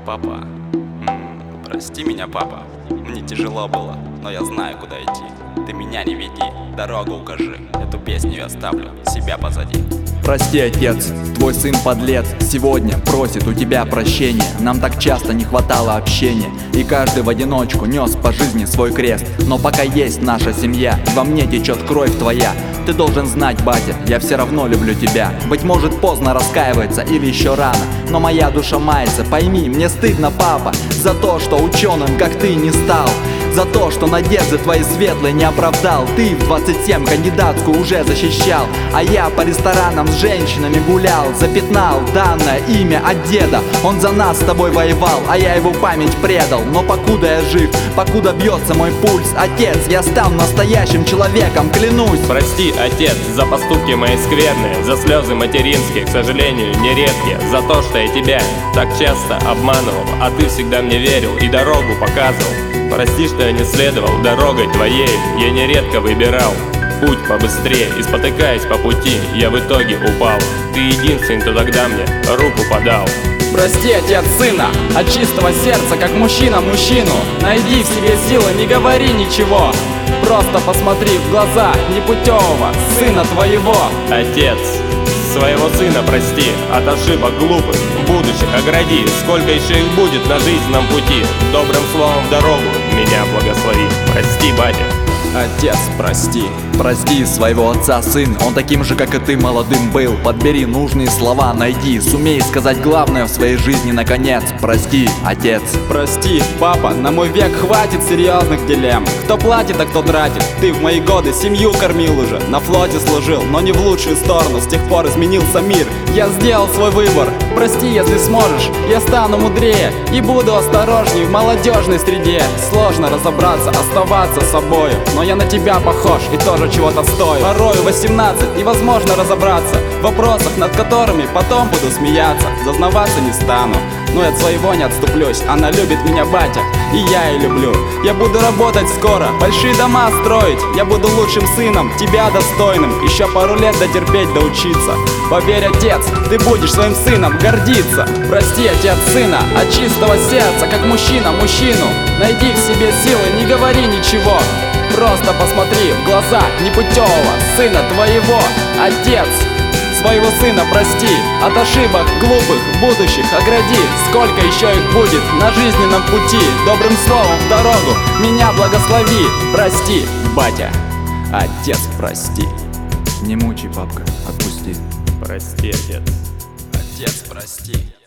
Папа, прости меня, папа. Мне тяжело было, но я знаю, куда идти. Ты меня не веди, дорогу укажи. Эту песню я оставлю, себя позади. Прости, отец, твой сын подлец сегодня просит у тебя прощения. Нам так часто не хватало общения, и каждый в одиночку нес по жизни свой крест. Но пока есть наша семья, во мне течет кровь твоя. Ты должен знать, батя, я все равно люблю тебя. Быть может, поздно раскаивается или еще рано, но моя душа мается. Пойми, мне стыдно, папа, за то, что ученым, как ты, не стал. За то, что надежды твои светлые не оправдал. Ты в 27 кандидатскую уже защищал, а я по ресторанам с женщинами гулял. Запятнал данное имя от деда. Он за нас с тобой воевал, а я его память предал. Но покуда я жив, покуда бьется мой пульс, отец, я стану настоящим человеком, клянусь. Прости, отец, за поступки мои скверные, за слезы материнские, к сожалению, нередкие. За то, что я тебя так часто обманывал, а ты всегда мне верил и дорогу показывал. Прости, что я не следовал дорогой твоей, я нередко выбирал путь побыстрее, и спотыкаясь по пути, я в итоге упал. Ты единственный, кто тогда мне руку подал. Прости, отец сына, от чистого сердца, как мужчина мужчину. Найди в себе силы, не говори ничего. Просто посмотри в глаза непутевого сына твоего. Отец, своего сына прости, от ошибок глупых будущих огради. Сколько еще их будет на жизненном пути, добрым словом в дорогу меня благослови. Прости, батя. Отец, прости. Прости своего отца, сын, он таким же, как и ты, молодым был. Подбери нужные слова, найди, сумей сказать главное в своей жизни наконец. Прости, отец. Прости, папа, на мой век хватит серьезных дилемм. Кто платит, а кто тратит. Ты в мои годы семью кормил уже, на флоте служил, но не в лучшую сторону. С тех пор изменился мир, я сделал свой выбор. Прости, если сможешь, я стану мудрее и буду осторожней в молодежной среде. Сложно разобраться, оставаться собою, но я на тебя похож и тоже чего-то стою. Порою 18 невозможно разобраться в вопросах, над которыми потом буду смеяться. Зазнаваться не стану, но от своего не отступлюсь. Она любит меня, батя, и я ее люблю. Я буду работать скоро, большие дома строить. Я буду лучшим сыном, тебя достойным. Еще пару лет дотерпеть, доучиться. Поверь, отец, ты будешь своим сыном гордиться. Прости, отец сына, от чистого сердца, как мужчина мужчину. Найди в себе силы, не говори ничего. Просто посмотри в глаза непутевого сына твоего. Отец, своего сына прости, от ошибок глупых будущих огради. Сколько еще их будет на жизненном пути, добрым словом в дорогу меня благослови. Прости, батя, отец, прости. Не мучай, папка, отпусти. Прости, отец. Отец, прости.